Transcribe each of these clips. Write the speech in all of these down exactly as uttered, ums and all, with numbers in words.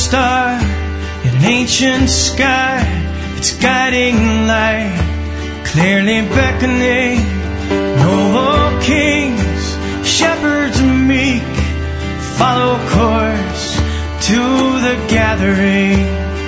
star in an ancient sky, its guiding light clearly beckoning. Noble kings, shepherds meek, follow course to the gathering.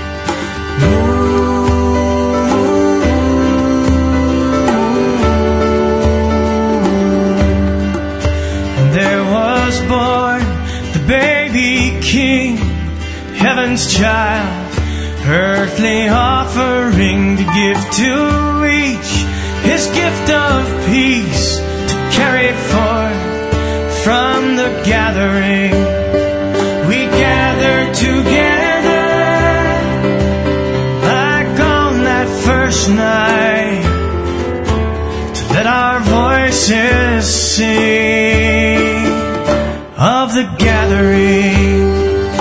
And there was born the baby king, heaven's child, earthly offering to give to each his gift of peace to carry forth from the gathering. We gather together like on that first night to let our voices sing of the gathering.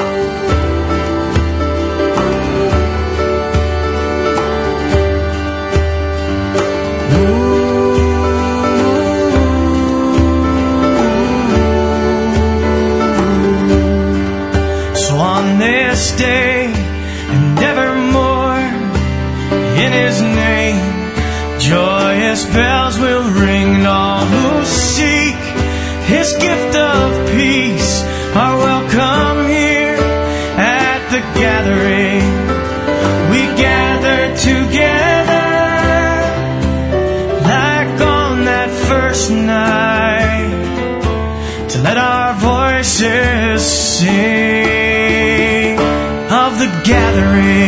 This day and evermore, in his name joyous bells will ring, and all who seek his gift of peace are welcome here at the gathering. We gather together like on that first night to let our voices sing of the gathering.